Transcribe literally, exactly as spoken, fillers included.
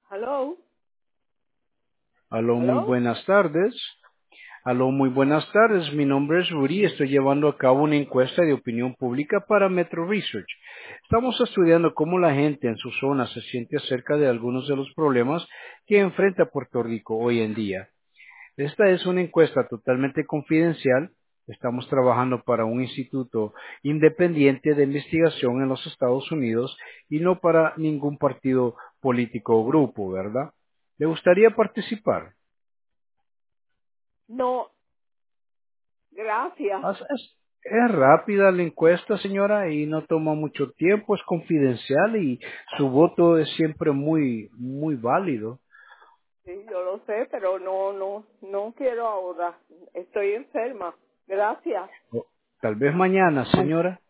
Hello, Aló, muy hello. buenas tardes. Aló, muy buenas tardes. Mi nombre es Rudy. Estoy llevando a cabo una encuesta de opinión pública para Metro Research. Estamos estudiando cómo la gente en su zona se siente acerca de algunos de los problemas que enfrenta Puerto Rico hoy en día. Esta es una encuesta totalmente confidencial. Estamos trabajando para un instituto independiente de investigación en los Estados Unidos y no para ningún partido político o grupo, ¿verdad? ¿Le gustaría participar? No, gracias. As- Es, es rápida la encuesta, señora, y no toma mucho tiempo, es confidencial y su voto es siempre muy, muy válido. Sí, yo lo sé, pero no, no, no quiero ahora. Estoy enferma. Gracias. O- Tal vez mañana, señora.